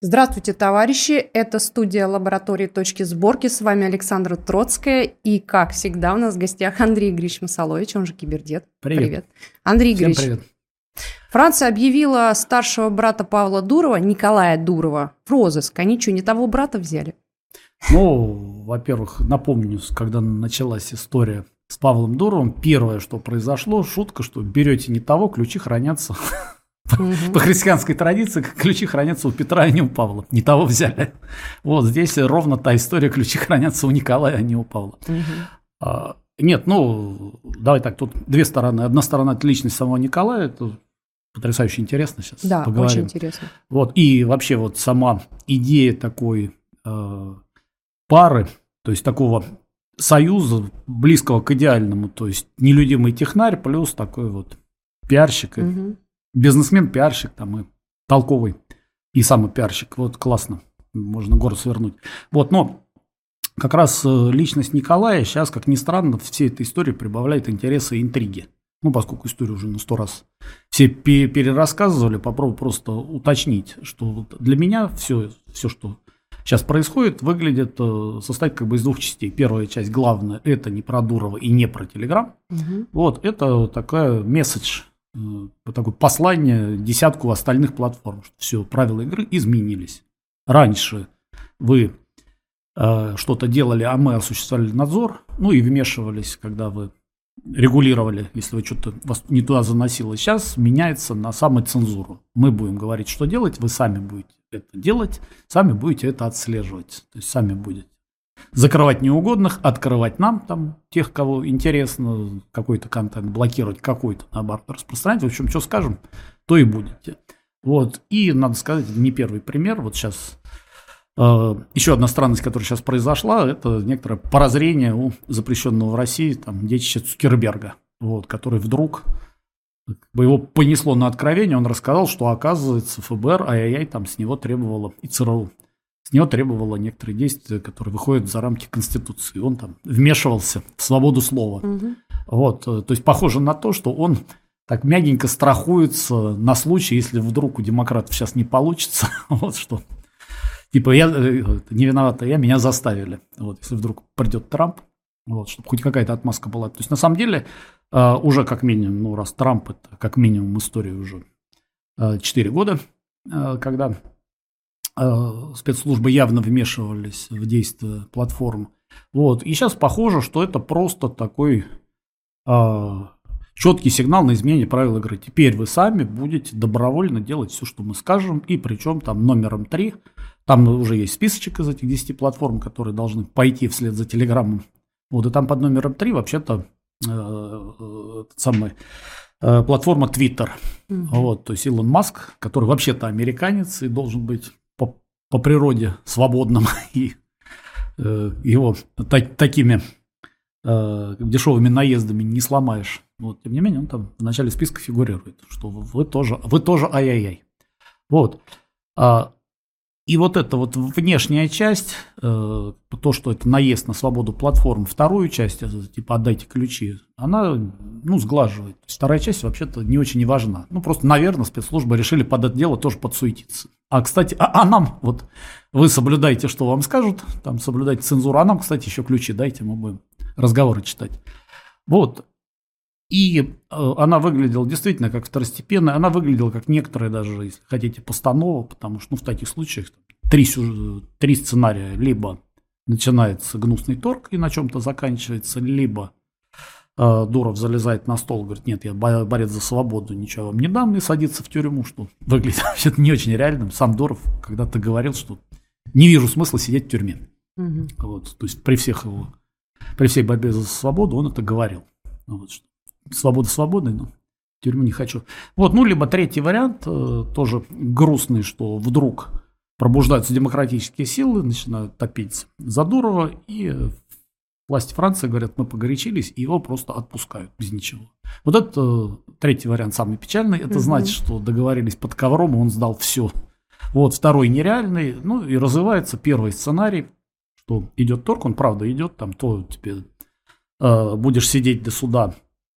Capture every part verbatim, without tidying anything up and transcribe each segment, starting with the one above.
Здравствуйте, товарищи! Это студия лаборатории «Точки сборки». С вами Александра Троцкая. И, как всегда, у нас в гостях Андрей Игоревич Масалович, он же Кибердед. Привет. Привет. Андрей Всем Игоревич, привет. Франция объявила старшего брата Павла Дурова, Николая Дурова, в розыск. Они что, не того брата взяли? Ну, во-первых, напомню, когда началась история с Павлом Дуровым, первое, что произошло, шутка, что берете не того, ключи хранятся. По христианской традиции ключи хранятся у Петра, а не у Павла. Не того взяли. Вот здесь ровно та история, ключи хранятся у Николая, а не у Павла. А, нет, ну, давай так, тут две стороны. Одна сторона – это личность самого Николая, это потрясающе интересно сейчас Да, поговорим. очень интересно. Вот, и вообще вот сама идея такой э, пары, то есть такого союза, близкого к идеальному, то есть нелюдимый технарь плюс такой вот пиарщик, Угу. бизнесмен, пиарщик там и толковый, и самый пиарщик. Вот классно, можно город свернуть. Вот, но как раз личность Николая сейчас, как ни странно, в всей этой истории прибавляет интереса и интриги. Ну, поскольку историю уже на сто раз все перерассказывали, попробую просто уточнить, что для меня все, все, что сейчас происходит, выглядит, состоит как бы из двух частей. Первая часть, главная, это не про Дурова и не про Телеграм. Угу. Вот, это такая месседж, такое послание десятку остальных платформ, что все, правила игры изменились. Раньше вы э, что-то делали, а мы осуществляли надзор, ну и вмешивались, когда вы регулировали, если вы что-то вас не туда заносило. Сейчас меняется на самоцензуру. Мы будем говорить, что делать, вы сами будете это делать, сами будете это отслеживать. То есть сами будете закрывать неугодных, открывать нам, там, тех, кого интересно, какой-то контент, блокировать какой-то, наоборот, распространять. В общем, что скажем, то и будете. Вот. И, надо сказать, это не первый пример. Вот сейчас э, еще одна странность, которая сейчас произошла, это некоторое прозрение у запрещенного в России там, детища Цукерберга, вот, который вдруг, как бы его понесло на откровение, он рассказал, что, оказывается, ФБР, ай-яй-яй, там с него требовало, и ЦРУ, с него требовало некоторые действия, которые выходят за рамки Конституции. Он там вмешивался в свободу слова. Угу. Вот, то есть похоже на то, что он так мягенько страхуется на случай, если вдруг у демократов сейчас не получится. Вот что. Типа, я не виновата, я, меня заставили. Вот, если вдруг придет Трамп, вот, чтобы хоть какая-то отмазка была. То есть, на самом деле, уже как минимум, ну, раз Трамп, это как минимум история уже четыре года, когда спецслужбы явно вмешивались в действия платформ. Вот. И сейчас похоже, что это просто такой э, четкий сигнал на изменение правил игры. Теперь вы сами будете добровольно делать все, что мы скажем, и причем там номером три, там уже есть списочек из этих десяти платформ, которые должны пойти вслед за Телеграмом. Вот, и там под номером три вообще-то э, э, самый, э, платформа Twitter. Mm-hmm. Вот, то есть Илон Маск, который вообще-то американец и должен быть по природе свободным, и э, его та- такими э, дешевыми наездами не сломаешь. Вот, тем не менее, он там в начале списка фигурирует, что вы тоже, вы тоже ай-яй-яй. Вот. А, и вот эта вот внешняя часть, э, то, что это наезд на свободу платформ, вторую часть, это, типа отдайте ключи, она, ну, сглаживает. Вторая часть вообще-то не очень и важна. Ну, просто, наверное, спецслужбы решили под это дело тоже подсуетиться. А, кстати, а, а нам, вот, вы соблюдаете, что вам скажут, там, соблюдайте цензуру, а нам, кстати, еще ключи дайте, мы будем разговоры читать. Вот. И э, она выглядела действительно как второстепенная, она выглядела как некоторые даже, если хотите, постанова, потому что, ну, в таких случаях три, три сценария. Либо начинается гнусный торг и на чем-то заканчивается, либо э, Дуров залезает на стол, говорит, нет, я борец за свободу, ничего вам не дам, и садится в тюрьму, что выглядит вообще-то не очень реальным. Сам Дуров когда-то говорил, что не вижу смысла сидеть в тюрьме. Угу. Вот, то есть при всех его, при всей борьбе за свободу он это говорил. Вот, что свобода свободной, но в тюрьму не хочу. Вот, ну, либо третий вариант, э, тоже грустный, что вдруг пробуждаются демократические силы, начинают топить за Дурова, и власти Франции говорят, мы погорячились, и его просто отпускают без ничего. Вот это э, третий вариант, самый печальный, это угу. значит, что договорились под ковром, и он сдал все. Вот, второй нереальный, ну, и развивается первый сценарий, что идет торг, он правда идет, там, то тебе э, будешь сидеть до суда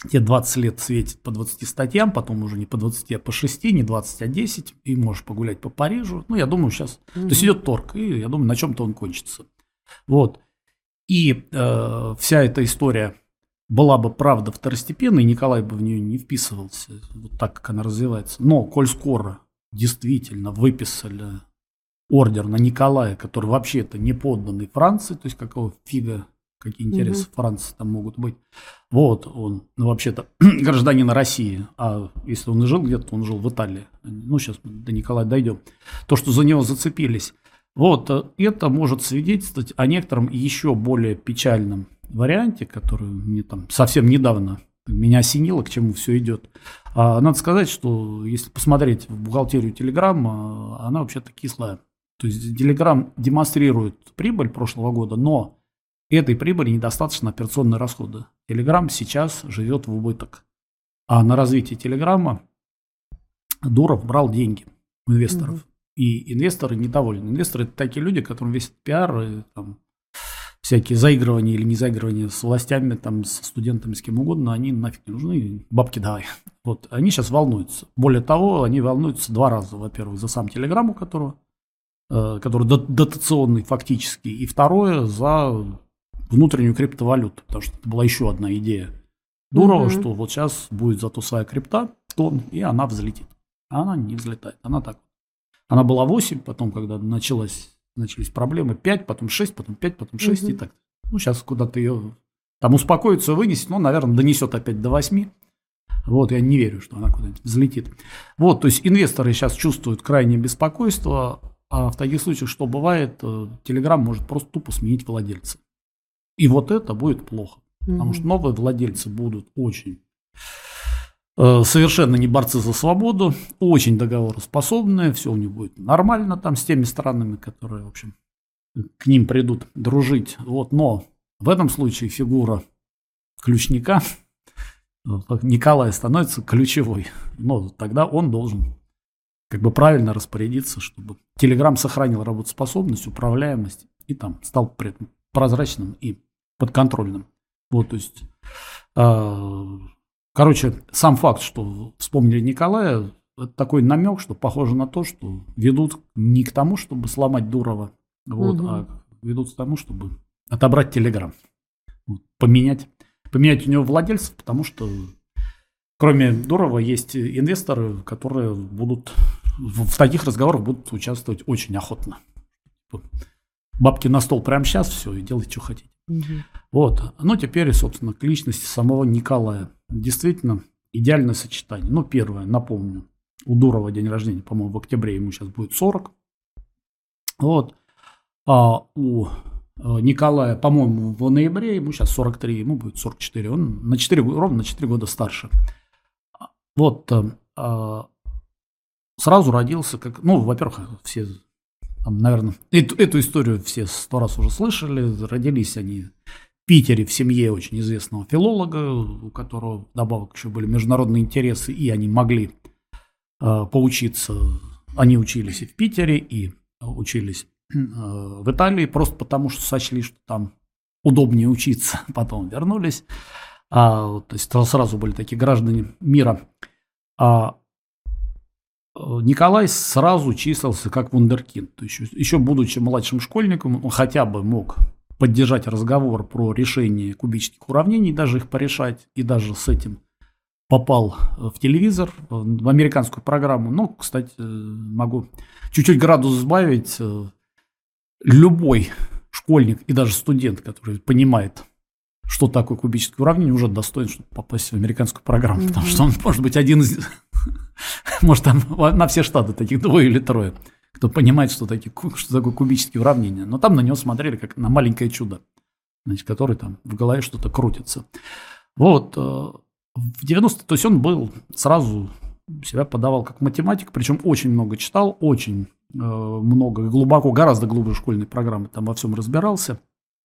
тебе двадцать лет светит по двадцати статьям, потом уже не по двадцати, а по шести, не двадцать, а десять, и можешь погулять по Парижу. Ну, я думаю, сейчас... Mm-hmm. То есть идет торг, и я думаю, на чем-то он кончится. Вот. И э, вся эта история была бы, правда, второстепенной, Николай бы в нее не вписывался, вот так, как она развивается. Но, коль скоро действительно выписали ордер на Николая, который вообще-то не подданный Франции, то есть какого фига, какие интересы mm-hmm. Франции там могут быть. Вот он, ну, вообще-то гражданин России, а если он и жил где-то, он жил в Италии. Ну, сейчас мы до Николая дойдем. То, что за него зацепились. Вот это может свидетельствовать о некотором еще более печальном варианте, который мне там совсем недавно меня осенило, к чему все идет. А, надо сказать, что если посмотреть в бухгалтерию Telegram, она вообще-то кислая. То есть Telegram демонстрирует прибыль прошлого года, но этой прибыли недостаточно операционные расходы. Telegram сейчас живет в убыток. А на развитие Telegram Дуров брал деньги у инвесторов. Mm-hmm. И инвесторы недовольны. Инвесторы – это такие люди, которым весь пиар, и, там, всякие заигрывания или не заигрывания с властями, там, с студентами, с кем угодно, они нафиг не нужны, бабки давай. Вот, они сейчас волнуются. Более того, они волнуются два раза. Во-первых, за сам Telegram, у которого, э, который дотационный фактически, и второе, за внутреннюю криптовалюту, потому что это была еще одна идея Дурова, mm-hmm. что вот сейчас будет зато своя крипта, тон, и она взлетит. А она не взлетает, она так. Она была восемь, потом, когда началась, начались проблемы, пять, потом шесть, потом пять, потом шесть, mm-hmm. и так. Ну, сейчас куда-то ее там успокоится, вынесет, но, наверное, донесет опять до восьми. Вот, я не верю, что она куда-нибудь взлетит. Вот, то есть инвесторы сейчас чувствуют крайнее беспокойство, а в таких случаях, что бывает, Telegram может просто тупо сменить владельца. И вот это будет плохо, mm-hmm. потому что новые владельцы будут очень... совершенно не борцы за свободу, очень договороспособные, все у них будет нормально там с теми странами, которые, в общем, к ним придут дружить. Вот, но в этом случае фигура ключника Николая становится ключевой. Но тогда он должен как бы правильно распорядиться, чтобы Telegram сохранил работоспособность, управляемость и там стал при этом прозрачным и подконтрольным. Вот, то есть... Короче, сам факт, что вспомнили Николая, это такой намек, что похоже на то, что ведут не к тому, чтобы сломать Дурова, вот, угу. а ведут к тому, чтобы отобрать Telegram, вот, поменять, поменять у него владельцев, потому что кроме Дурова есть инвесторы, которые будут в, в таких разговорах будут участвовать очень охотно. Бабки на стол прямо сейчас, все, и делайте, что хотите. Угу. Вот. Ну, теперь, собственно, к личности самого Николая. Действительно, идеальное сочетание. Ну, первое, напомню, у Дурова день рождения, по-моему, в октябре, ему сейчас будет сорок. Вот. А у Николая, по-моему, в ноябре, ему сейчас сорок три, ему будет сорок четыре. Он на четыре, ровно на четыре года старше. Вот. А, сразу родился, как, ну, во-первых, все... Там, наверное, эту, эту историю все сто раз уже слышали. Родились они в Питере в семье очень известного филолога, у которого вдобавок еще были международные интересы, и они могли э, поучиться. Они учились и в Питере, и учились э, в Италии, просто потому что сочли, что там удобнее учиться. Потом вернулись. А, то есть сразу были такие граждане мира. А Николай сразу числился как вундеркинд. То есть еще, еще будучи младшим школьником, он хотя бы мог поддержать разговор про решение кубических уравнений, даже их порешать, и даже с этим попал в телевизор, в американскую программу. Но, кстати, могу чуть-чуть градус сбавить. Любой школьник и даже студент, который понимает, что такое кубические уравнения, уже достоин, чтобы попасть в американскую программу, mm-hmm. потому что он может быть один из... Может, там на все штаты таких двое или трое, кто понимает, что, такие, что такое кубические уравнения. Но там на него смотрели как на маленькое чудо, значит, который там в голове что-то крутится. Вот. В девяностые, то есть он был, сразу себя подавал как математик, причем очень много читал, очень много, глубоко, гораздо глубже школьной программы, там во всем разбирался.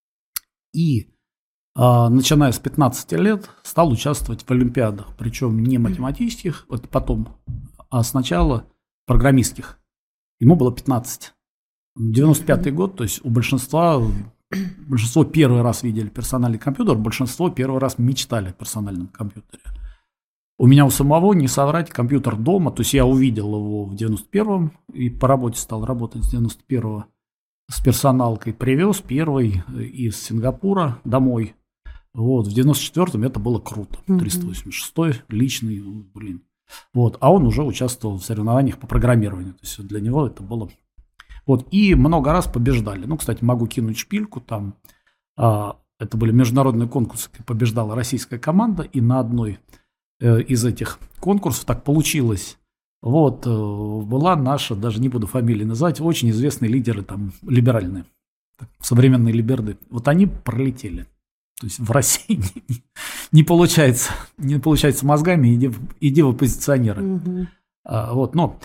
И начиная с пятнадцати лет стал участвовать в олимпиадах, причем не математических, это потом, а сначала программистских. Ему было пятнадцать. девяносто пятый год, то есть у большинства большинство первый раз видели персональный компьютер, большинство первый раз мечтали о персональном компьютере. У меня у самого, не соврать, компьютер дома, то есть я увидел его в девяносто первом и по работе стал работать с девяносто первого с персоналкой, привез первый из Сингапура домой. Вот, в девяносто четвёртом это было круто. триста восемьдесят шестой личный, блин. Вот, а он уже участвовал в соревнованиях по программированию. То есть для него это было... Вот, и много раз побеждали. Ну, кстати, могу кинуть шпильку там. А, это были международные конкурсы, где побеждала российская команда, и на одной из этих конкурсов так получилось. Вот, была наша, даже не буду фамилии называть, очень известные лидеры там либеральные, современные либерды. Вот они пролетели. То есть в России не, не получается, не получается мозгами, иди, иди в оппозиционеры. Угу. А, вот, но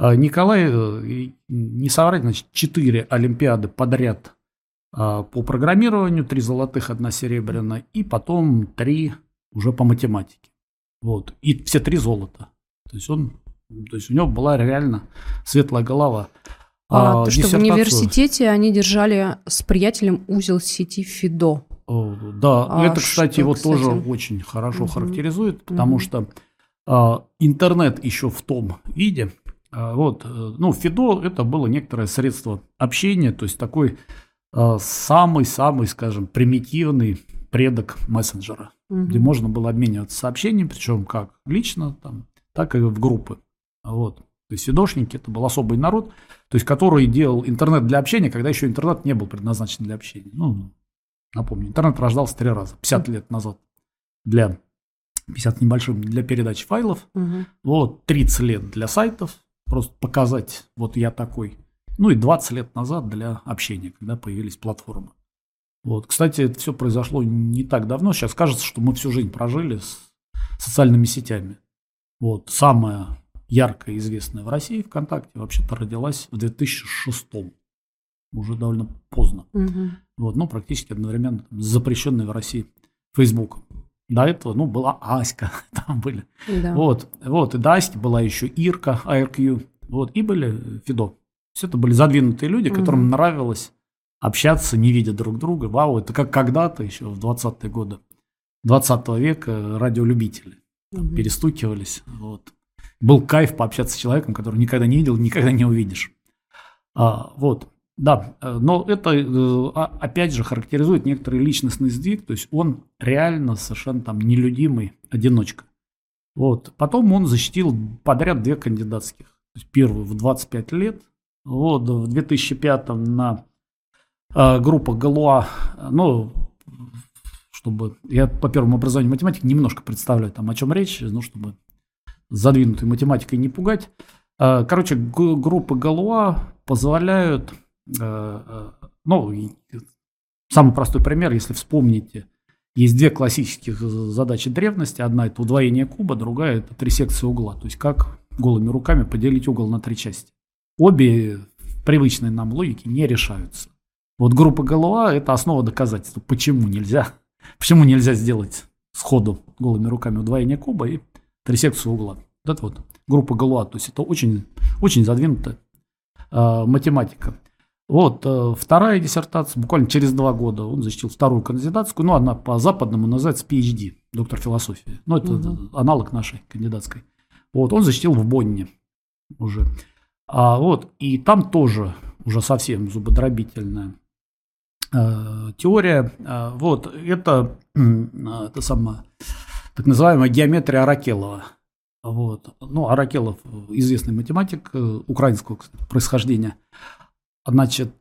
Николай, не соврать, значит, четыре олимпиады подряд а, по программированию, три золотых, одна серебряная, и потом три уже по математике. Вот. И все три золота. То есть он, то есть у него была реально светлая голова. А, а то, что в университете они держали с приятелем узел сети ФИДО. Да, а это, кстати, что, его кстати? тоже очень хорошо угу. характеризует, потому угу. что а, интернет еще в том виде. А, вот, ну, ФИДО это было некоторое средство общения, то есть такой а, самый-самый, скажем, примитивный предок мессенджера, угу. где можно было обмениваться сообщениями, причем как лично, там, так и в группы. Вот. То есть фидошники это был особый народ, то есть который делал интернет для общения, когда еще интернет не был предназначен для общения. Ну, напомню, интернет рождался три раза, пятьдесят лет назад для пятьдесят небольшим для передачи файлов, угу. вот тридцать лет для сайтов, просто показать, вот я такой, ну и двадцать лет назад для общения, когда появились платформы. Вот, кстати, это все произошло не так давно. Сейчас кажется, что мы всю жизнь прожили с социальными сетями. Вот, самая яркая, известная в России ВКонтакте вообще-то родилась в две тысячи шестом. Уже довольно поздно. Угу. Вот, ну, практически одновременно там, с запрещенной в России Фейсбуком. До этого, ну, была Аська, там были. Да. Вот, вот, и до Аськи была еще Ирка, ай ар кью, вот, и были ФИДО. Все это были задвинутые люди, угу. которым нравилось общаться, не видя друг друга. Вау, это как когда-то еще в двадцатые годы двадцатого века радиолюбители там, угу. перестукивались. Вот. Был кайф пообщаться с человеком, которого никогда не видел, никогда не увидишь. А, вот, да, но это опять же характеризует некоторый личностный сдвиг, то есть он реально совершенно там нелюдимый одиночка. Вот. Потом он защитил подряд две кандидатских. То есть первую в двадцать пять лет, вот, в две тысячи пятом на группа Галуа, ну, чтобы я по первому образованию математик немножко представляю, там, о чем речь, ну, чтобы задвинутой математикой не пугать. Короче, группы Галуа позволяют, ну, самый простой пример, если вспомните, есть две классических задачи древности. Одна – это удвоение куба, другая – это трисекция угла. То есть, как голыми руками поделить угол на три части. Обе в привычной нам логике не решаются. Вот группа Галуа – это основа доказательства, почему нельзя, почему нельзя сделать сходу голыми руками удвоение куба и трисекцию угла. Вот это вот группа Галуа, то есть это очень, очень задвинутая э, математика. Вот э, вторая диссертация, буквально через два года он защитил вторую кандидатскую, ну она по-западному называется пи эйч ди, доктор философии, ну это угу. аналог нашей кандидатской. Вот он защитил в Бонне уже. А, вот, и там тоже уже совсем зубодробительная теория, вот, это, это сама, так называемая геометрия Аракелова. Вот. Ну, Аракелов известный математик украинского, кстати, происхождения. Значит,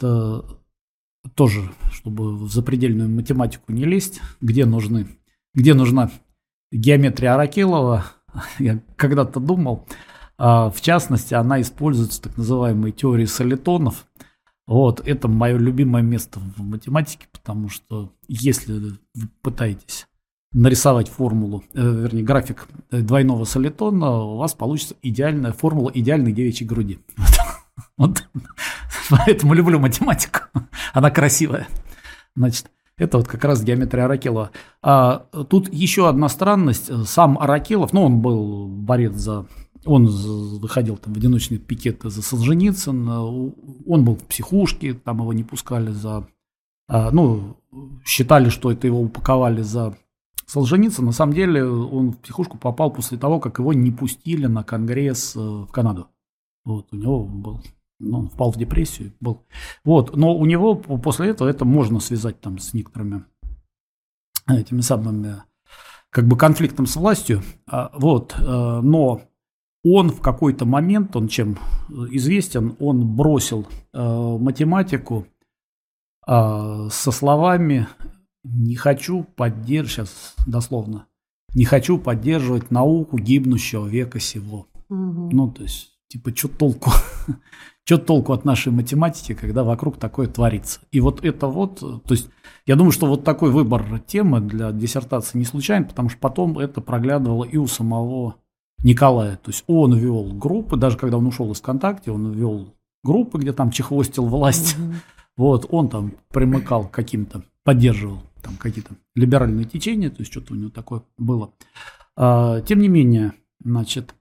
тоже, чтобы в запредельную математику не лезть, где нужны, где нужна геометрия Аракелова, я когда-то думал, в частности, она используется в так называемой теории солитонов. Вот, это мое любимое место в математике, потому что если вы пытаетесь нарисовать формулу, э, вернее, график двойного солитона, у вас получится идеальная формула идеальной девичьей груди. Вот. Поэтому люблю математику, она красивая. Значит, это вот как раз геометрия Аракелова. А тут еще одна странность. Сам Аракелов, ну, он был борец за... Он выходил там в одиночные пикеты за Солженицына, он был в психушке, там его не пускали за ну, считали, что это его упаковали за Солженицына. На самом деле он в психушку попал после того, как его не пустили на конгресс в Канаду. Вот, у него был, ну, он впал в депрессию. Был. Вот, но у него после этого это можно связать там с некоторыми этими самыми, как бы, конфликтом с властью. Вот, но он в какой-то момент, он чем известен, он бросил математику со словами: «Не хочу поддерживать», сейчас дословно, «не хочу поддерживать науку гибнущего века сего». Угу. Ну, то есть, типа, что толку? Что толку от нашей математики, когда вокруг такое творится? И вот это вот, то есть, я думаю, что вот такой выбор темы для диссертации не случайен, потому что потом это проглядывало и у самого Николая. То есть, он вел группы, даже когда он ушел из ВКонтакте, он вел группы, где там чехвостил власть. Угу. Вот, он там примыкал к каким-то, поддерживал там какие-то либеральные течения, то есть что-то у него такое было. А, тем не менее, значит,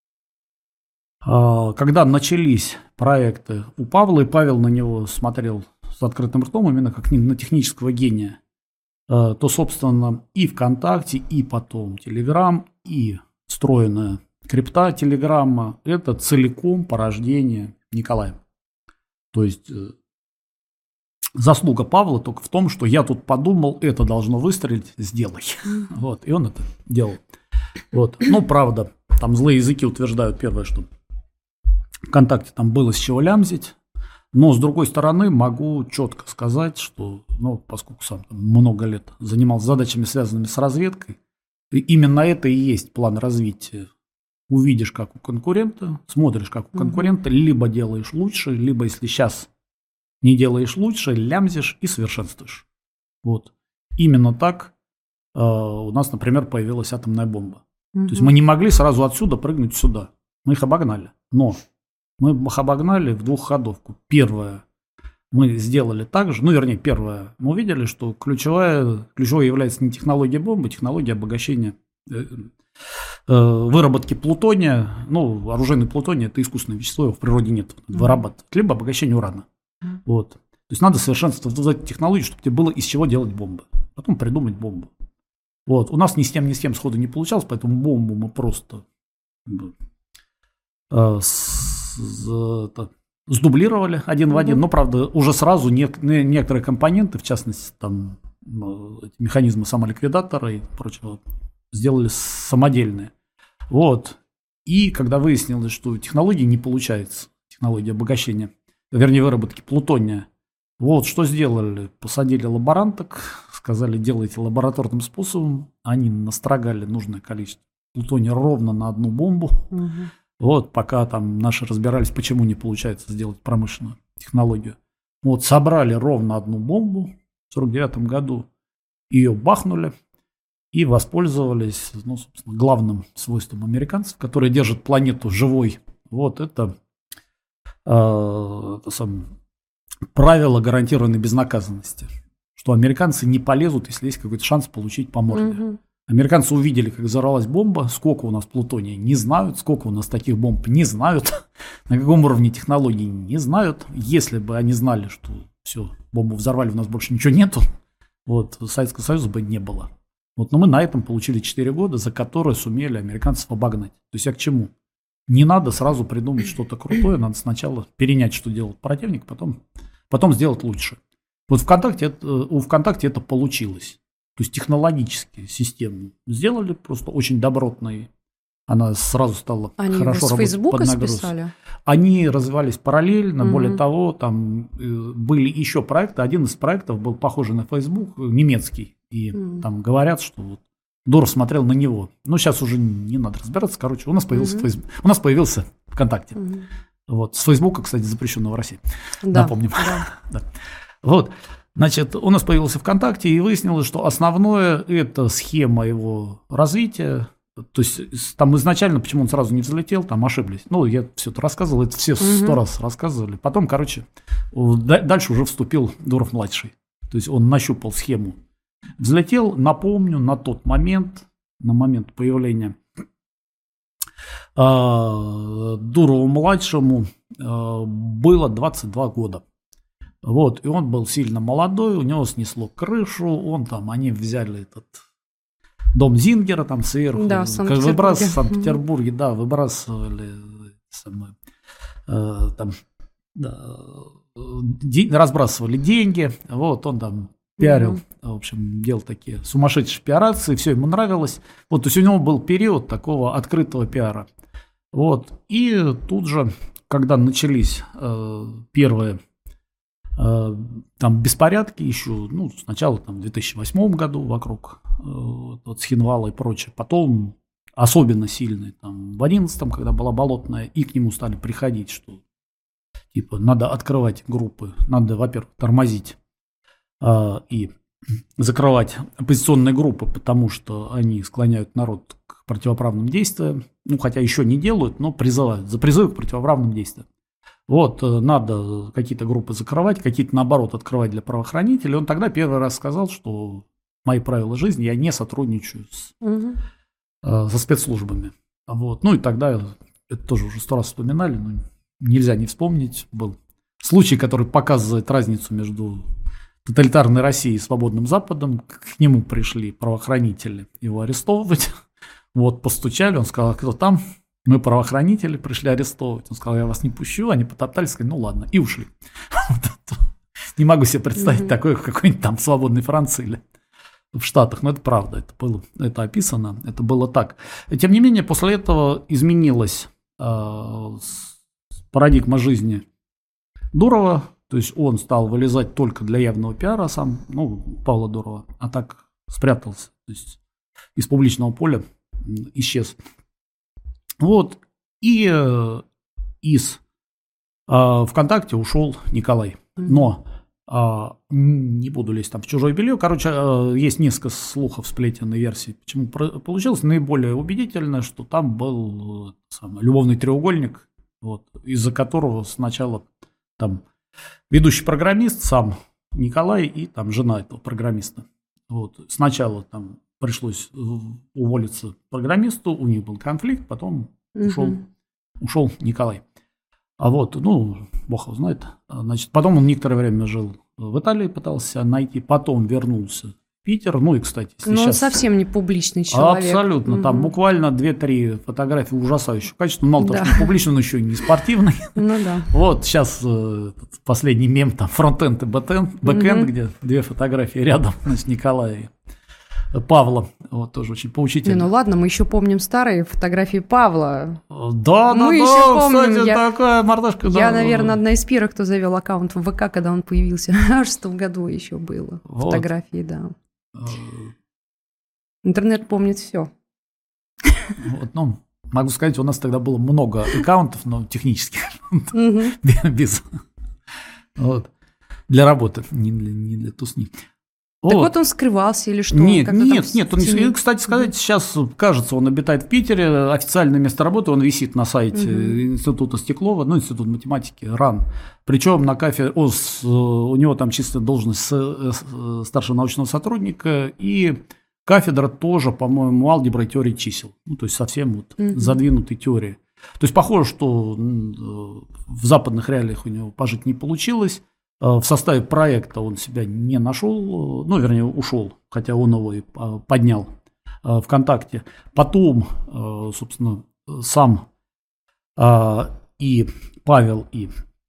а, когда начались проекты у Павла, и Павел на него смотрел с открытым ртом, именно как на технического гения, а, то, собственно, и ВКонтакте, и потом Телеграм, и встроенная крипта Телеграма – это целиком порождение Николая. То есть заслуга Павла только в том, что я тут подумал, это должно выстрелить, сделай. Вот, и он это делал. Вот. Ну, правда, там злые языки утверждают, первое, что ВКонтакте там было с чего лямзить, но, с другой стороны, могу четко сказать, что, ну, поскольку сам там много лет занимался задачами, связанными с разведкой, и именно это и есть план развития. Увидишь, как у конкурента, смотришь, как у конкурента, либо делаешь лучше, либо, если сейчас не делаешь лучше, лямзишь и совершенствуешь. Вот. Именно так э, у нас, например, появилась атомная бомба. Mm-hmm. То есть мы не могли сразу отсюда прыгнуть сюда. Мы их обогнали. Но мы их обогнали в двухходовку. Первое, мы сделали так же, ну, вернее, первое, мы увидели, что ключевая, ключевой является не технология бомбы, технология обогащения, э, э, выработки плутония. Ну, оружейный плутоний – это искусственное вещество, его в природе нет. Mm-hmm. Вырабатывать. Либо обогащение урана. Вот. То есть надо совершенствовать эту технологию, чтобы тебе было из чего делать бомбы. Потом придумать бомбу. Вот. У нас ни с тем, ни с тем сходу не получалось, поэтому бомбу мы просто э, с, с, это, сдублировали один mm-hmm. в один. Но, правда, уже сразу не, не, некоторые компоненты, в частности, там, механизмы самоликвидатора и прочего, сделали самодельные. Вот. И когда выяснилось, что технология не получается, технология обогащения, вернее, выработки плутония. Вот, что сделали? Посадили лаборанток, сказали, делайте лабораторным способом. Они настрогали нужное количество плутония ровно на одну бомбу. Угу. Вот, пока там наши разбирались, почему не получается сделать промышленную технологию. Вот, собрали ровно одну бомбу в сорок девятом году, ее бахнули и воспользовались, ну, собственно, главным свойством американцев, которые держат планету живой. Вот, это... Это сам, правило гарантированной безнаказанности, что американцы не полезут, если есть какой-то шанс получить по морде. Угу. Американцы увидели, как взорвалась бомба, сколько у нас плутония не знают, сколько у нас таких бомб не знают, на каком уровне технологий не знают. Если бы они знали, что все, бомбу взорвали, у нас больше ничего нету, вот, Советского Союза бы не было. Вот, но мы на этом получили четыре года, за которые сумели американцев обогнать. То есть я к чему? Не надо сразу придумать что-то крутое, надо сначала перенять, что делает противник, потом, потом сделать лучше. Вот ВКонтакте это, у ВКонтакте это получилось. То есть технологически систему сделали просто очень добротной. Она сразу стала Они хорошо работать под нагрузкой. Списали? Они развивались параллельно. Mm-hmm. Более того, там были еще проекты. Один из проектов был похожий на Facebook, немецкий. И mm-hmm. там говорят, что вот Дуров смотрел на него. Ну, сейчас уже не надо разбираться. Короче, у нас появился, mm-hmm. Facebook, у нас появился ВКонтакте. Mm-hmm. Вот. С Фейсбука, кстати, запрещенного в России. Да, напомним. Да. Да. Вот. Значит, у нас появился ВКонтакте, и выяснилось, что основное – это схема его развития. То есть, там изначально, почему он сразу не взлетел, там ошиблись. Ну, я все это рассказывал, это все сто угу. раз рассказывали. Потом, короче, дальше уже вступил Дуров-младший. То есть, он нащупал схему. Взлетел, напомню, на тот момент, на момент появления Дурову-младшему было двадцать два года. Вот, и он был сильно молодой, у него снесло крышу, он там, они взяли этот дом Зингера там сверху, да, в Санкт-Петербурге. Выбрас, в Санкт-Петербурге, да, выбрасывали самое, э, там, да, де, разбрасывали деньги, вот, он там пиарил, mm-hmm. в общем, делал такие сумасшедшие пиарации, все ему нравилось, вот, то есть у него был период такого открытого пиара, вот, и тут же, когда начались э, первые там беспорядки еще, ну, сначала там в две тысячи восьмом году вокруг вот, Схинвала и прочее, потом особенно сильный там в две тысячи одиннадцатом, когда была Болотная, и к нему стали приходить, что типа надо открывать группы, надо, во-первых, тормозить э, и закрывать оппозиционные группы, потому что они склоняют народ к противоправным действиям, ну, хотя еще не делают, но призывают, за призывы к противоправным действиям. Вот, надо какие-то группы закрывать, какие-то, наоборот, открывать для правоохранителей. Он тогда первый раз сказал, что мои правила жизни, я не сотрудничаю с, угу. э, со спецслужбами. Вот. Ну и тогда, это тоже уже сто раз вспоминали, но нельзя не вспомнить, был случай, который показывает разницу между тоталитарной Россией и свободным Западом. К нему пришли правоохранители его арестовывать. Вот, постучали, он сказал, кто там? Мы правоохранители пришли арестовывать. Он сказал, я вас не пущу. Они потоптались, сказали, ну ладно, и ушли. Не могу себе представить такое в какой-нибудь там свободной Франции или в Штатах. Но это правда, это было, это описано, это было так. Тем не менее, после этого изменилась парадигма жизни Дурова. То есть он стал вылезать только для явного пиара сам, ну, Павла Дурова, а так спрятался. То есть из публичного поля исчез. Вот, и э, из э, ВКонтакте ушел Николай. Но э, не буду лезть там в чужое белье. Короче, э, есть несколько слухов, сплетен и версий, почему получилось. Наиболее убедительно, что там был э, самый, любовный треугольник, вот, из-за которого сначала там ведущий программист, сам Николай и там жена этого программиста. Вот, сначала там пришлось уволиться программисту, у них был конфликт, потом угу. ушел, ушел Николай. А вот, ну, бог его знает. Значит, потом он некоторое время жил в Италии, пытался найти, потом вернулся в Питер. Ну и, кстати, Но сейчас... он совсем не публичный человек. Абсолютно. Угу. Там буквально две-три фотографии ужасающего качества. Мало того, да. что публичный, но еще и не спортивный. Ну да. Вот сейчас э, последний мем, там, фронтенд и бэкенд, угу. где две фотографии рядом, значит, Николая Павла, вот тоже очень поучительно. Не, ну ладно, мы еще помним старые фотографии Павла. Да, мы да, еще да, помним. Кстати, я, такая мордашка. Я, да, наверное, да. одна из первых, кто завел аккаунт в ВК, когда он появился. Аж в том году еще было. Вот. Фотографии, да. Интернет помнит все. Вот, ну, могу сказать, у нас тогда было много аккаунтов, но технических. Без. Вот. Для работы, не для, не для тусни. Так вот. вот он скрывался или что? Нет, нет, нет. Он, кстати сказать, mm-hmm. сейчас, кажется, он обитает в Питере. Официальное место работы, он висит на сайте mm-hmm. Института Стеклова, ну, Институт математики, РАН. Причем на кафедре, о, с, у него там чистая должность старшего научного сотрудника, и кафедра тоже, по-моему, алгебра и теория чисел. Ну, то есть совсем вот mm-hmm. задвинутой теории. То есть похоже, что в западных реалиях у него пожить не получилось. В составе проекта он себя не нашел, ну, вернее, ушел, хотя он его и поднял ВКонтакте. Потом, собственно, сам и Павел, и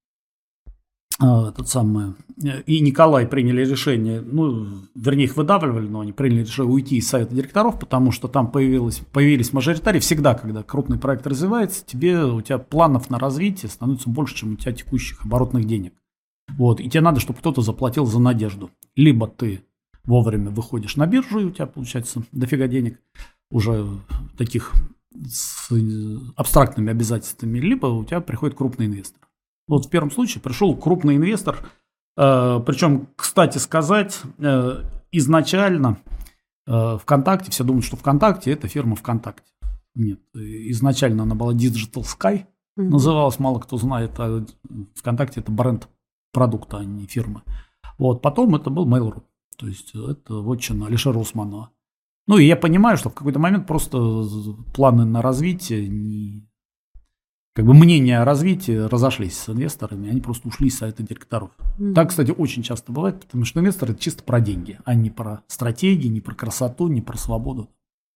этот самый, и Николай приняли решение, ну, вернее, их выдавливали, но они приняли решение уйти из совета директоров, потому что там появилось, появились мажоритарии. Всегда, когда крупный проект развивается, тебе, у тебя планов на развитие становится больше, чем у тебя текущих оборотных денег. Вот, и тебе надо, чтобы кто-то заплатил за надежду. Либо ты вовремя выходишь на биржу, и у тебя получается дофига денег, уже таких с абстрактными обязательствами, либо у тебя приходит крупный инвестор. Вот в первом случае пришел крупный инвестор, э, причем, кстати сказать, э, изначально э, ВКонтакте, все думают, что ВКонтакте – это фирма ВКонтакте. Нет, изначально она была Digital Sky, mm-hmm. называлась, мало кто знает, а ВКонтакте – это бренд продукта, а не фирмы. Вот, потом это был Mail.ru, то есть это вотчина Алишера Усманова. Ну, и я понимаю, что в какой-то момент просто планы на развитие не, как бы мнения о развитии разошлись с инвесторами, они просто ушли с совета директоров. Mm-hmm. Так, кстати, очень часто бывает, потому что инвесторы это чисто про деньги, а не про стратегии, не про красоту, не про свободу,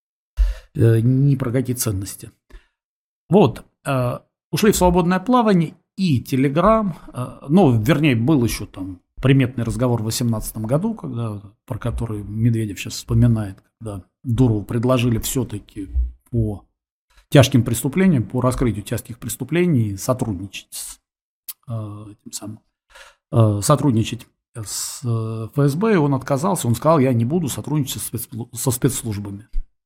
э, не про какие ценности. Вот, э, ушли в свободное плавание, и Telegram, э, ну, вернее, был еще там приметный разговор в две тысячи восемнадцатом году, когда, про который Медведев сейчас вспоминает, когда Дурову предложили все-таки по тяжким преступлениям, по раскрытию тяжких преступлений сотрудничать с, э, тем самым, э, сотрудничать с э, эф эс бэ, и он отказался, он сказал, я не буду сотрудничать со, спец, со спецслужбами.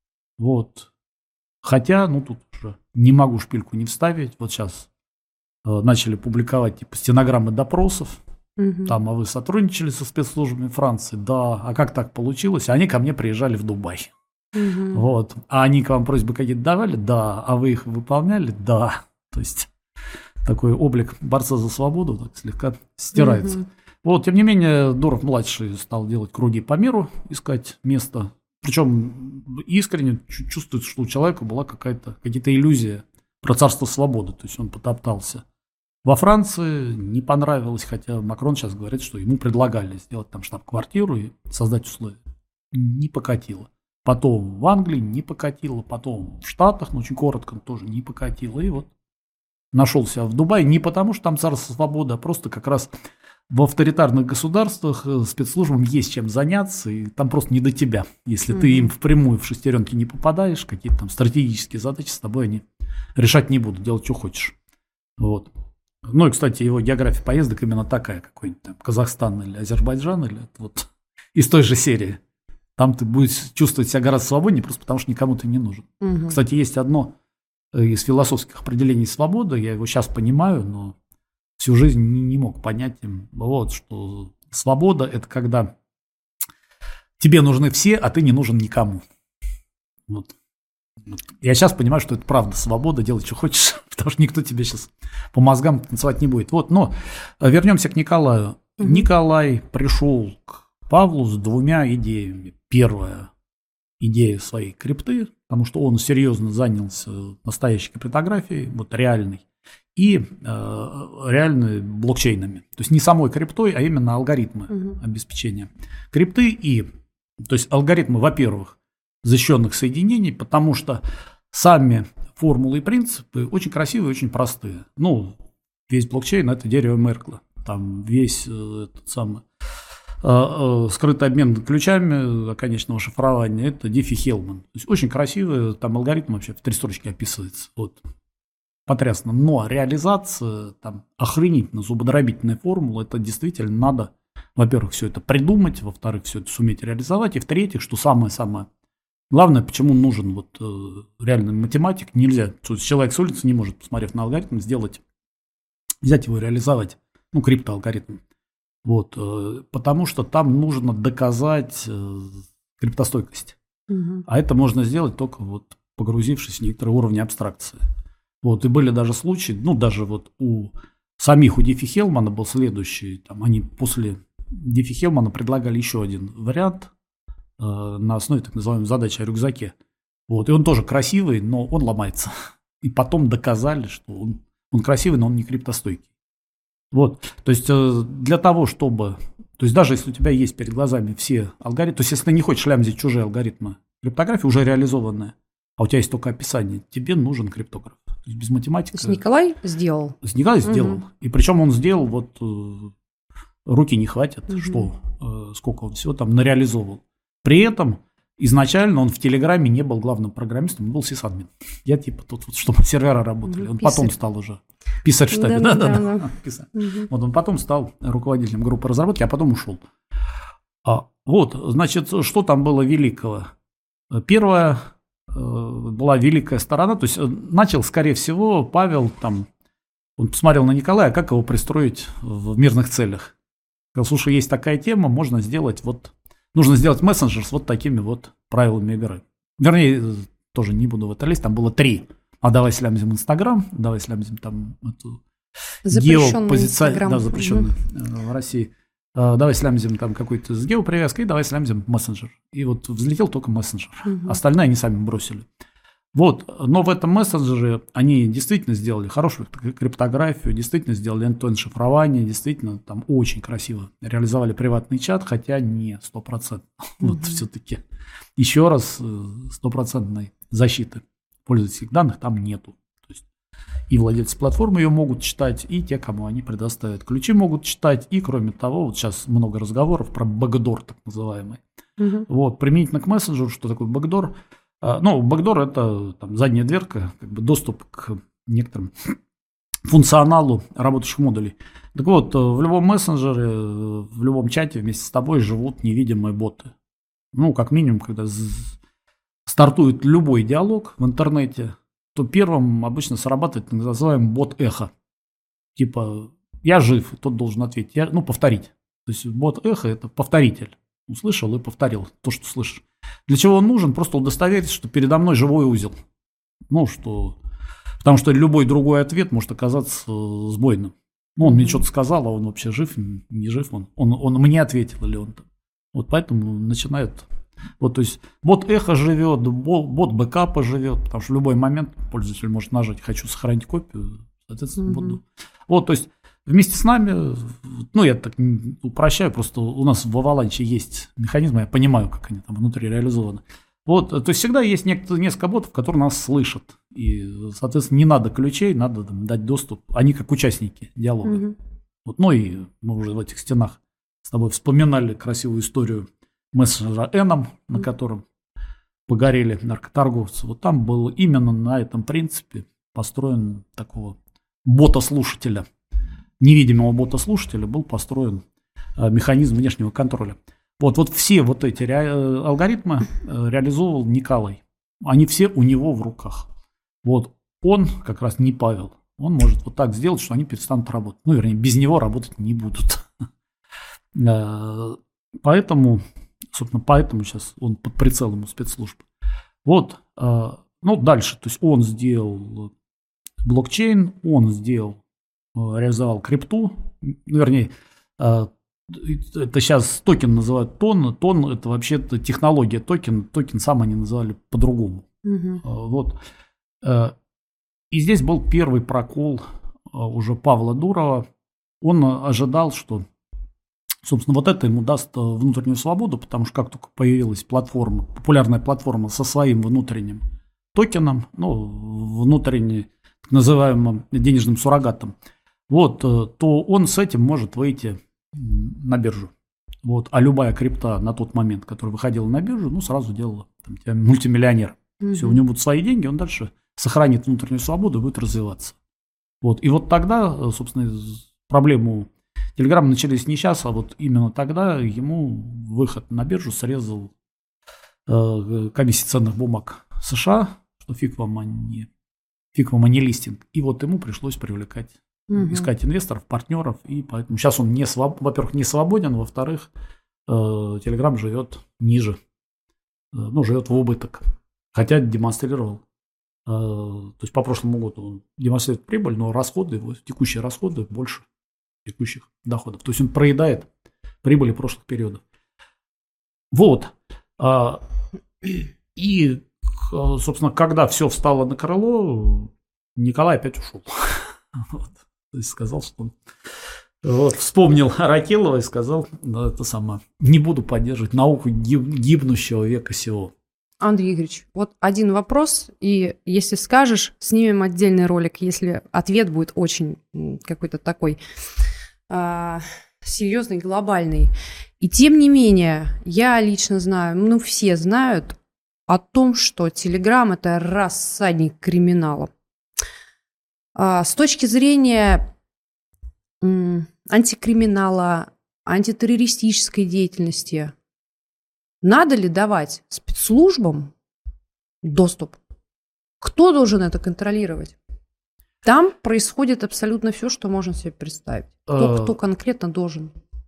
Вот. Хотя, ну тут уже не могу шпильку не вставить, вот сейчас э, начали публиковать типа стенограммы допросов, угу. Там, а вы сотрудничали со спецслужбами Франции? Да, а как так получилось? Они ко мне приезжали в Дубай. Угу. Вот. А они к вам просьбы какие-то давали? Да. А вы их выполняли? Да. То есть такой облик борца за свободу так слегка стирается. Угу. Вот, тем не менее, Дуров-младший стал делать круги по миру, искать место. Причем искренне чувствует, что у человека была какая-то, какая-то иллюзия про царство свободы. То есть он потоптался во Франции, не понравилось, хотя Макрон сейчас говорит, что ему предлагали сделать там штаб-квартиру и создать условия. Не покатило. Потом в Англии не покатило, потом в Штатах, но очень коротко тоже не покатило. И вот нашел себя в Дубае не потому, что там царство свободы, а просто как раз в авторитарных государствах спецслужбам есть чем заняться, и там просто не до тебя. Если mm-hmm. ты им впрямую в шестеренки не попадаешь, какие-то там стратегические задачи с тобой они решать не будут, делать, что хочешь. Вот. Ну и, кстати, его география поездок именно такая, какой-нибудь там Казахстан или Азербайджан, или вот из той же серии. Там ты будешь чувствовать себя гораздо свободнее, просто потому что никому ты не нужен. Угу. Кстати, есть одно из философских определений свободы, я его сейчас понимаю, но всю жизнь не, не мог понять им, вот, что свобода – это когда тебе нужны все, а ты не нужен никому. Вот. Я сейчас понимаю, что это правда свобода, делать, что хочешь, потому что никто тебе сейчас по мозгам танцевать не будет. Вот, но вернемся к Николаю. Mm-hmm. Николай пришел к Павлу с двумя идеями. Первая идея своей крипты, потому что он серьезно занялся настоящей криптографией, вот реальной, и э, реальными блокчейнами. То есть не самой криптой, а именно алгоритмы mm-hmm. обеспечения крипты. И, то есть алгоритмы, во-первых, защищенных соединений, потому что сами формулы и принципы очень красивые, очень простые. Ну, весь блокчейн – это дерево Меркла. Там весь э, этот самый э, э, скрытый обмен ключами конечного шифрования – это Диффи-Хелман. То есть очень красивый, там алгоритм вообще в три строчки описывается. Вот. Потрясно. Но реализация, там, охренительно зубодробительная формула, это действительно надо, во-первых, все это придумать, во-вторых, все это суметь реализовать, и в-третьих, что самое-самое главное, почему нужен вот э, реальный математик, нельзя, человек с улицы не может, посмотрев на алгоритм, сделать, взять его и реализовать, ну, криптоалгоритм. Вот, э, потому что там нужно доказать э, криптостойкость. Угу. А это можно сделать только вот погрузившись в некоторые уровни абстракции. Вот, и были даже случаи, ну, даже вот у самих, у Диффи-Хелмана был следующий, там, они после Диффи-Хелмана предлагали еще один вариант э, на основе так называемой задачи о рюкзаке. Вот, и он тоже красивый, но он ломается. И потом доказали, что он, он красивый, но он не криптостойкий. Вот, то есть э, для того, чтобы, то есть даже если у тебя есть перед глазами все алгоритмы, то есть если ты не хочешь лямзить чужие алгоритмы криптографии, уже реализованные, а у тебя есть только описание, тебе нужен криптограф. То есть без математики. То есть Николай сделал. Николай сделал. Угу. И причем он сделал, вот э, руки не хватит, угу. что, э, сколько он всего там нареализовал. При этом изначально он в Телеграме не был главным программистом, он был сисадмин. Я типа тут, вот, чтобы сервера работали. Он потом стал уже писарь в штабе. Да, да, да. да, да. Писарь. Угу. Вот он потом стал руководителем группы разработки, а потом ушел. А, вот, значит, что там было великого? Первое. Была великая сторона, то есть начал, скорее всего, Павел там, он посмотрел на Николая, как его пристроить в мирных целях. Сказал, слушай, есть такая тема, можно сделать вот, нужно сделать мессенджер с вот такими вот правилами игры. Вернее, тоже не буду в это лезть, там было три. А давай слямзим Инстаграм, давай слямзим там эту геопозиционную, да, запрещенную угу. в России. Давай слямзим там какой-то с геопривязкой, давай слямзим мессенджер. И вот взлетел только мессенджер. Угу. Остальные они сами бросили. Вот, но в этом мессенджере они действительно сделали хорошую криптографию, действительно сделали end-to-end шифрование, действительно там очень красиво реализовали приватный чат, хотя не сто процентов. Mm-hmm. Вот все-таки еще раз стопроцентной защиты пользовательских данных там нету. То есть и владельцы платформы ее могут читать, и те, кому они предоставят ключи, могут читать. И кроме того, вот сейчас много разговоров про бэкдор так называемый. Mm-hmm. Вот, применительно к мессенджеру, что такое бэкдор? Ну, бэкдор – это там, задняя дверка, как бы доступ к некоторым функционалу работающих модулей. Так вот, в любом мессенджере, в любом чате вместе с тобой живут невидимые боты. Ну, как минимум, когда стартует любой диалог в интернете, то первым обычно срабатывает так называемый бот эхо. Типа, я жив, тот должен ответить, я, ну, повторить. То есть бот эхо – это повторитель. Услышал и повторил то, что слышишь. Для чего он нужен? Просто удостовериться, что передо мной живой узел. Ну, что... Потому что любой другой ответ может оказаться сбойным. Ну, он мне что-то сказал, а он вообще жив, не жив. Он, он, он мне ответил или он там. Вот поэтому начинают... Вот, то есть, бот эхо живет, бот бэкапа живет, потому что в любой момент пользователь может нажать «хочу сохранить копию», соответственно, mm-hmm. буду... Вот, то есть, вместе с нами, ну, я так упрощаю, просто у нас в Avalanche есть механизмы, я понимаю, как они там внутри реализованы. Вот, то есть всегда есть несколько ботов, которые нас слышат. И, соответственно, не надо ключей, надо там, дать доступ. Они как участники диалога. Mm-hmm. Вот, ну и мы уже в этих стенах с тобой вспоминали красивую историю мессенджера Эном, на котором погорели наркоторговцы. Вот там был именно на этом принципе построен такого бота-слушателя. Невидимого бота-слушателя был построен э, механизм внешнего контроля. Вот, вот все вот эти ре, э, алгоритмы э, реализовывал Николай. Они все у него в руках. Вот он, как раз не Павел, он может вот так сделать, что они перестанут работать. Ну, вернее, без него работать не будут. Поэтому, собственно, поэтому сейчас он под прицелом у спецслужб. Вот, э, ну, дальше. То есть он сделал блокчейн, он сделал реализовал крипту, ну, вернее, это сейчас токен называют тон, тон это вообще-то технология токен, токен сам они называли по-другому. Угу. Вот. И здесь был первый прокол уже Павла Дурова. Он ожидал, что, собственно, вот это ему даст внутреннюю свободу, потому что как только появилась платформа, популярная платформа со своим внутренним токеном, ну, внутренним так называемым денежным суррогатом, вот, то он с этим может выйти на биржу. Вот, а любая крипта на тот момент, которая выходила на биржу, ну, сразу делала там, тебя мультимиллионер. Mm-hmm. Все, у него будут свои деньги, он дальше сохранит внутреннюю свободу и будет развиваться. Вот, и вот тогда, собственно, проблему Телеграма начались не сейчас, а вот именно тогда ему выход на биржу срезал э, комиссия ценных бумаг США, что фиг вам, а не, фиг вам, а не листинг. И вот ему пришлось привлекать, угу. искать инвесторов, партнеров. И поэтому сейчас он, не своб... во-первых, не свободен, во-вторых, Телеграм э, живет ниже, э, ну, живет в убыток. Хотя демонстрировал, э, то есть по прошлому году он демонстрирует прибыль, но расходы, его текущие расходы больше текущих доходов. То есть он проедает прибыли прошлых периодов. Вот. И, собственно, когда все встало на крыло, Николай опять ушел. Вот. То есть сказал, что он вот, вспомнил Ракелова и сказал, да, это самое, не буду поддерживать науку гибнущего века сего. Андрей Игоревич, вот один вопрос, и если скажешь, снимем отдельный ролик, если ответ будет очень какой-то такой э, серьезный, глобальный. И тем не менее, я лично знаю, ну все знают о том, что Telegram – это рассадник криминала. А, с точки зрения м, антикриминала, антитеррористической деятельности, надо ли давать спецслужбам доступ? Кто должен это контролировать? Там происходит абсолютно все, что можно себе представить. Кто, кто конкретно должен?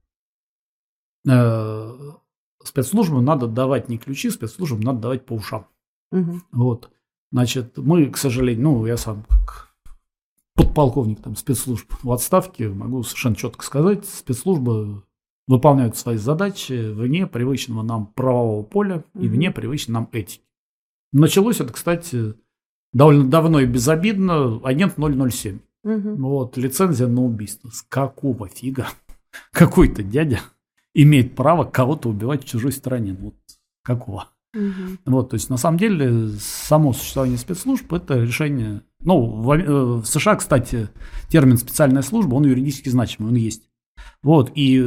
Спецслужбам надо давать не ключи, спецслужбам надо давать по ушам. Угу. Вот. Значит, мы, к сожалению, ну, я сам как подполковник там, спецслужб в отставке могу совершенно четко сказать, спецслужбы выполняют свои задачи вне привычного нам правового поля и угу. вне привычной нам этики. Началось это, кстати, довольно давно и безобидно, агент ноль ноль семь. Угу. Вот, лицензия на убийство. С какого фига какой-то дядя имеет право кого-то убивать в чужой стране? Вот какого? Угу. Вот, то есть, на самом деле, само существование спецслужб – это решение… Ну, в, в США, кстати, термин «специальная служба», он юридически значимый, он есть. Вот, и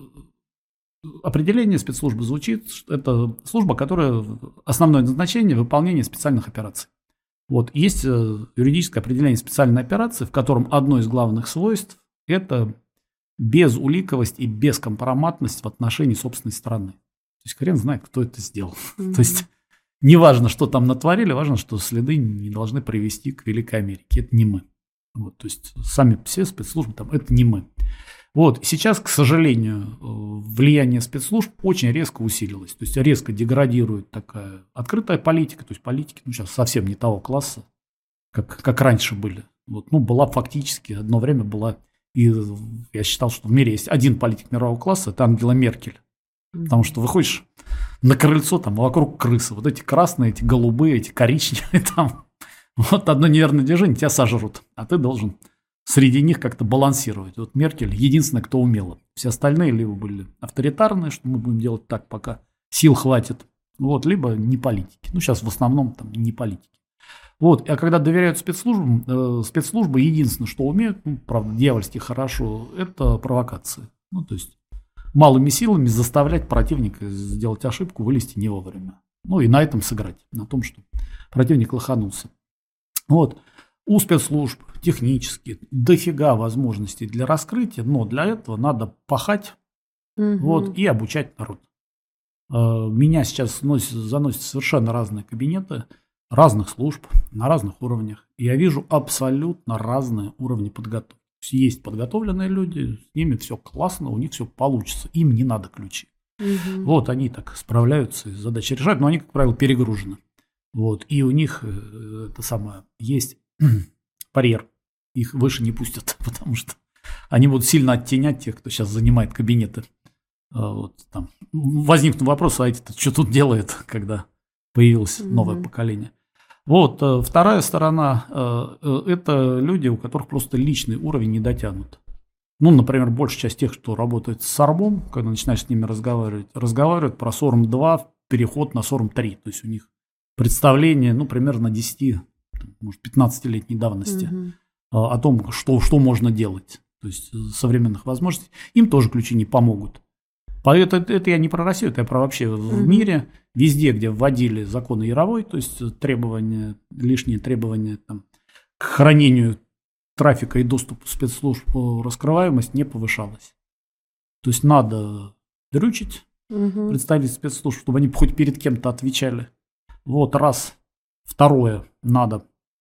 определение спецслужбы звучит, что это служба, которая основное назначение – выполнение специальных операций. Вот, есть юридическое определение специальной операции, в котором одно из главных свойств – это безуликовость и бескомпроматность в отношении собственной стороны. То есть хрен знает, кто это сделал. Mm-hmm. То есть не важно, что там натворили, важно, что следы не должны привести к Великой Америке. Это не мы. Вот, то есть сами все спецслужбы там, это не мы. Вот, сейчас, к сожалению, влияние спецслужб очень резко усилилось. То есть резко деградирует такая открытая политика. То есть политики ну, сейчас совсем не того класса, как, как раньше были. Вот, ну, была фактически, одно время была, и я считал, что в мире есть один политик мирового класса, это Ангела Меркель. Потому что выходишь на крыльцо, там вокруг крысы. Вот эти красные, эти голубые, эти коричневые. Там. Вот одно неверное движение, тебя сожрут. А ты должен среди них как-то балансировать. Вот Меркель единственная, кто умела. Все остальные либо были авторитарные, что мы будем делать так, пока сил хватит. Вот, либо не политики. Ну, сейчас в основном там не политики. Вот, а когда доверяют спецслужбам, э, спецслужбы единственное, что умеют, ну, правда, дьявольски хорошо, это провокации. Ну, то есть малыми силами заставлять противника сделать ошибку, вылезти не вовремя. Ну и на этом сыграть, на том, что противник лоханулся. Вот. У спецслужб технически дофига возможностей для раскрытия, но для этого надо пахать угу. вот, и обучать народ. Меня сейчас носят, заносят в совершенно разные кабинеты, разных служб, на разных уровнях. И я вижу абсолютно разные уровни подготовки. Есть подготовленные люди, с ними все классно, у них все получится, им не надо ключи. Угу. Вот они так справляются, задачи решают, но они, как правило, перегружены. Вот, и у них это самое, есть барьер, их выше не пустят, потому что они будут сильно оттенять тех, кто сейчас занимает кабинеты. Вот, там возникнут вопросы, а эти-то что тут делает, когда появилось угу. новое поколение. Вот, вторая сторона – это люди, у которых просто личный уровень не дотянут. Ну, например, большая часть тех, кто работает с сормом, когда начинаешь с ними разговаривать, разговаривают про сорм два, переход на сорм три. То есть у них представление, ну, примерно десяти, может, пятнадцатилетней давности угу. о том, что, что можно делать. То есть современных возможностей. Им тоже ключи не помогут. Это, это я не про Россию, это я про вообще в mm-hmm. мире. Везде, где вводили законы Яровой, то есть требования, лишние требования там, к хранению трафика и доступу спецслужб, раскрываемость не повышалась. То есть надо дрючить mm-hmm. представителей спецслужб, чтобы они хоть перед кем-то отвечали. Вот раз. Второе, надо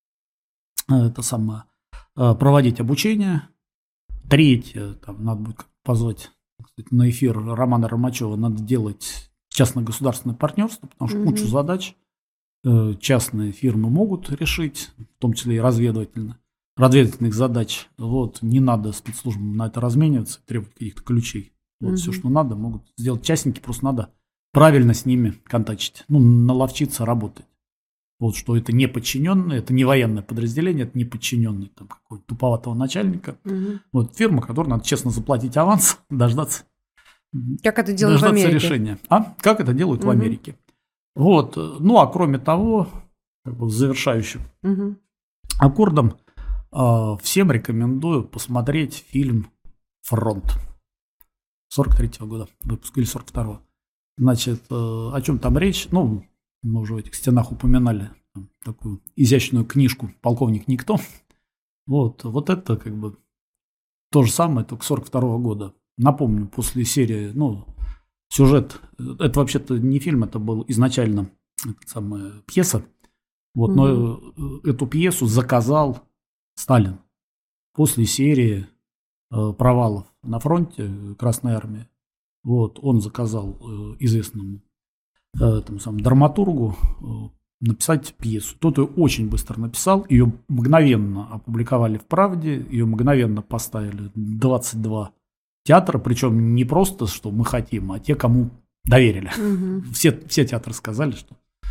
это самое, проводить обучение. Третье, там, надо будет позвать кстати, на эфир Романа Ромачева, надо делать частно-государственное партнерство, потому что mm-hmm. кучу задач э, частные фирмы могут решить, в том числе и разведывательно, разведывательных задач. Вот, не надо спецслужбам на это размениваться, требовать каких-то ключей. Вот, mm-hmm. все, что надо, могут сделать частники, просто надо правильно с ними контактить, ну, наловчиться работать. Вот, что это не подчиненное, это не военное подразделение, это не подчиненный там какого-то туповатого начальника. Угу. Вот фирма, которой надо честно заплатить аванс, дождаться, как это делают в Америке. решения. А? Как это делают угу. в Америке. Вот. Ну, а кроме того, как бы завершающим угу. аккордом, э, всем рекомендую посмотреть фильм «Фронт» сорок третьего года выпуска или сорок второго. Значит, э, о чем там речь? Ну, мы уже в этих стенах упоминали там, такую изящную книжку «Полковник Никто». Вот, вот это как бы то же самое, только сорок второго года. Напомню, после серии, ну, сюжет, это вообще-то не фильм, это был изначально это самая пьеса. Вот, mm-hmm. но эту пьесу заказал Сталин после серии э, провалов на фронте Красной Армии. Вот, он заказал э, известному Этому самому драматургу написать пьесу. Тот ее очень быстро написал, ее мгновенно опубликовали в «Правде», ее мгновенно поставили двадцать два театра, причем не просто, что мы хотим, а те, кому доверили. Угу. Все, все театры сказали, что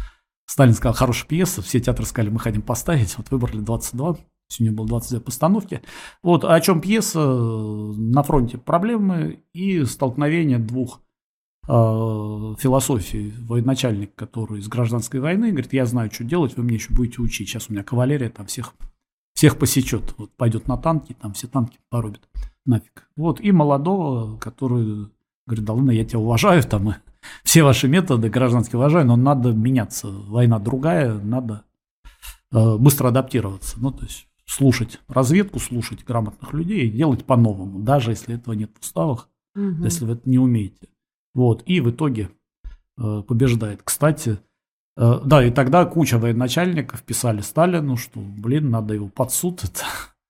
Сталин сказал, хорошая пьеса, все театры сказали, мы хотим поставить, вот выбрали двадцать два, сегодня было двадцать две постановки. Вот о чем пьеса? На фронте проблемы и столкновение двух э, философий. Военачальник, который из гражданской войны, говорит, я знаю, что делать, вы мне еще будете учить, сейчас у меня кавалерия там всех, всех посечет, вот пойдет на танки, там все танки порубит, нафиг. Вот, и молодого, который говорит, да ладно, я тебя уважаю, там и все ваши методы гражданские уважаю, но надо меняться. Война другая, надо э, быстро адаптироваться. Ну, то есть слушать разведку, слушать грамотных людей и делать по-новому, даже если этого нет в уставах, угу. если вы это не умеете. Вот, и в итоге э, побеждает. Кстати, э, да, и тогда куча военачальников писали Сталину, что, блин, надо его под суд. Это,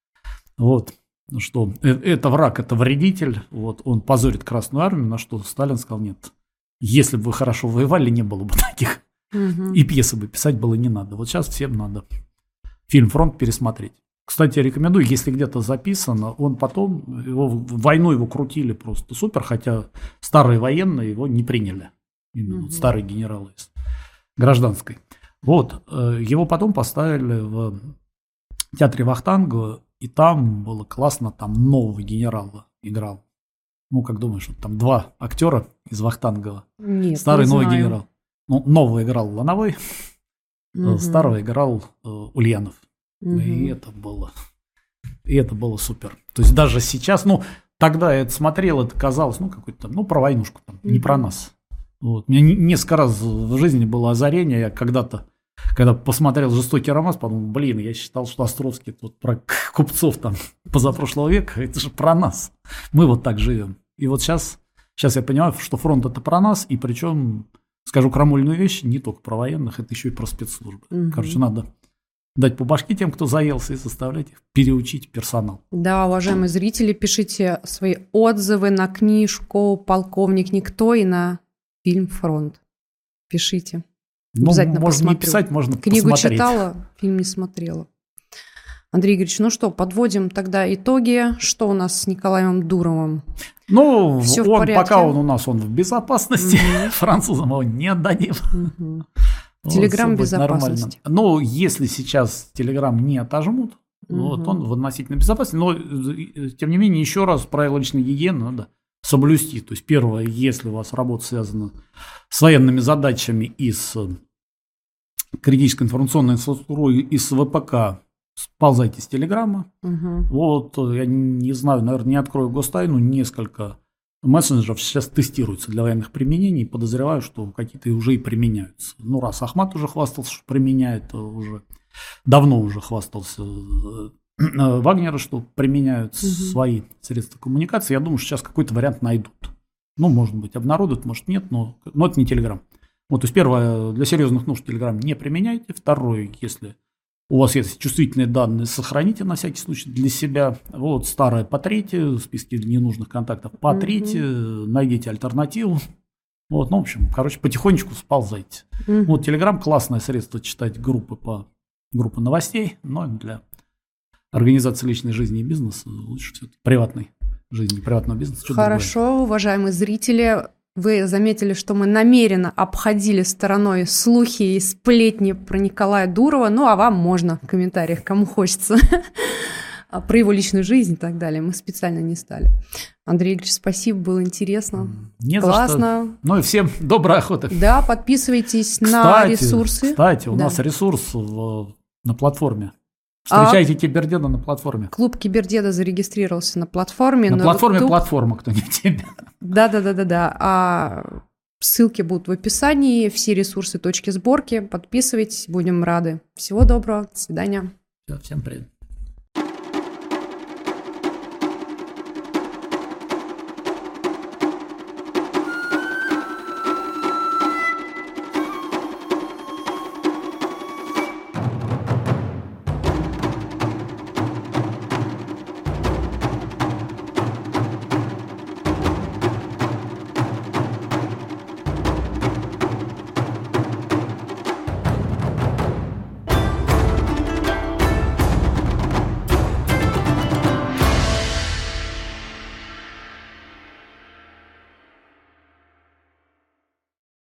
вот, что э, это враг, это вредитель, вот, он позорит Красную Армию, на что Сталин сказал, нет. Если бы вы хорошо воевали, не было бы таких. Угу. И пьесы бы писать было не надо. Вот сейчас всем надо фильм «Фронт» пересмотреть. Кстати, рекомендую, если где-то записано, он потом, его, в войну его крутили просто супер, хотя старые военные его не приняли. Именно угу. старые генералы из гражданской. Вот, его потом поставили в театре Вахтангова, и там было классно, там нового генерала играл. Ну, как думаешь, вот там два актера из Вахтангова. Нет, старый, не новый знаю. генерал. Ну, нового играл Лановой, угу. старого играл э, Ульянов. Угу. И это было, и это было супер. То есть даже сейчас, ну, тогда я это смотрел, это казалось, ну, какой-то, ну, про войнушку, там, угу. не про нас. Вот. У меня несколько раз в жизни было озарение, я когда-то, когда посмотрел «Жестокий романс», подумал, блин, я считал, что Островский вот про купцов там позапрошлого века, это же про нас. Мы вот так живем. И вот сейчас, сейчас я понимаю, что фронт это про нас, и причем, скажу крамольную вещь, не только про военных, это еще и про спецслужбы. Угу. Короче, надо дать по башке тем, кто заелся, и заставлять их переучить персонал. Да, уважаемые зрители, пишите свои отзывы на книжку «Полковник Никто» и на фильм «Фронт». Пишите. Ну, обязательно можно посмотрю. не писать, можно Книгу посмотреть. читала, фильм не смотрела. Андрей Игоревич, ну что, подводим тогда итоги. Что у нас с Николаем Дуровым? Ну, Всё он, в порядке? пока он у нас он в безопасности, угу. французам его не отдадим. Угу. Телеграм безопасности. Ну, если сейчас Телеграм не отожмут, угу. вот, он в относительной безопасности. Но, тем не менее, еще раз правила личной гигиены надо соблюсти. То есть, первое, если у вас работа связана с военными задачами и с критической информационной инфраструктурой, и с ВПК, сползайте с Телеграма. Угу. Вот, я не знаю, наверное, не открою гостайну, несколько мессенджеров сейчас тестируются для военных применений. Подозреваю, что какие-то уже и применяются. Ну, раз Ахмат уже хвастался, что применяет, уже давно уже хвастался Вагнера, что применяют угу. свои средства коммуникации. Я думаю, что сейчас какой-то вариант найдут. Ну, может быть, обнародуют, может, нет, но, но это не Телеграм. Вот, то есть, первое, для серьезных нужд Телеграм не применяйте. Второе, если у вас есть чувствительные данные, сохраните на всякий случай для себя. Вот, старое потрите, в списке ненужных контактов потрите, mm-hmm. найдите альтернативу. Вот, ну, в общем, короче, потихонечку сползайте. Mm-hmm. Вот, Телеграм классное средство читать группы по группы новостей, но для организации личной жизни и бизнеса лучше все-таки приватной жизни, приватного бизнеса. Хорошо, уважаемые зрители. Вы заметили, что мы намеренно обходили стороной слухи и сплетни про Николая Дурова. Ну, а вам можно в комментариях, кому хочется, про его личную жизнь и так далее. Мы специально не стали. Андрей Игоревич, спасибо, было интересно. Не классно. За что. Ну и всем доброй охоты. Да, подписывайтесь кстати, на ресурсы. Кстати, у да. нас ресурс в, на платформе. Встречайте а Кибердеда на платформе. Клуб Кибердеда зарегистрировался на платформе. На, на платформе YouTube. платформа, кто не тебе. Да-да-да-да-да. А ссылки будут в описании, все ресурсы, точки сборки. Подписывайтесь, будем рады. Всего доброго, до свидания. Всем привет.